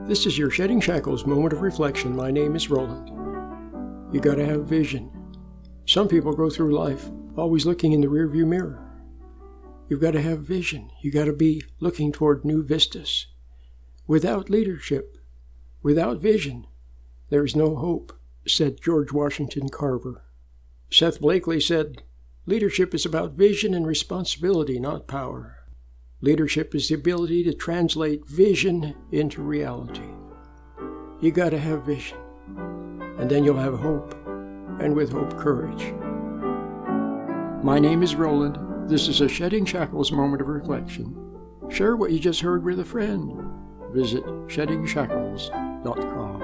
This is your Shedding Shackles moment of reflection. My name is Roland. You gotta have vision. Some people go through life always looking in the rearview mirror. You've got to have vision. You got to be looking toward new vistas. Without leadership, without vision, there is no hope, said George Washington Carver. Seth Blakely said, leadership is about vision and responsibility, not power. Leadership is the ability to translate vision into reality. You got to have vision, and then you'll have hope, and with hope, courage. My name is Roland. This is a Shedding Shackles moment of reflection. Share what you just heard with a friend. Visit sheddingshackles.com.